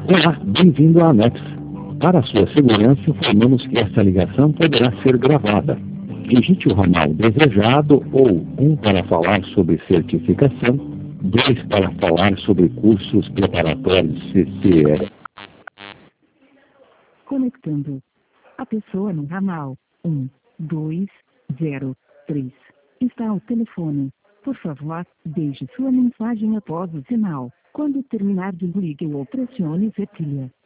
Olá, bem-vindo à Anex. Para sua segurança, informamos que esta ligação poderá ser gravada. Digite o ramal desejado ou 1 para falar sobre certificação, 2 para falar sobre cursos preparatórios CCE. Conectando. A pessoa no ramal 1203 está ao telefone. Por favor, deixe sua mensagem após o sinal. Quando terminar, desligue ou pressione setilha.